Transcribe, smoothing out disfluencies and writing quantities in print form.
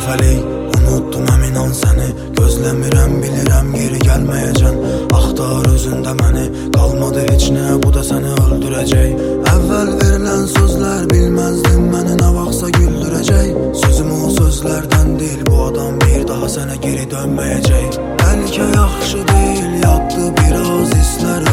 dəfəlik unutdum əminən səni. Gözləmirəm, bilirəm geri gəlməyəcəm. Axtar özündə məni, qalmadı heç nə, bu da səni öldürəcək. Əvvəl verilən sözlər bilməzdim məni nə vaxtsa güldürəcək. Sözüm o sözlərdən deyil, bu adam bir daha sənə geri dönməyəcək. Bəlkə yaxşı deyil, yaddı biraz hisslər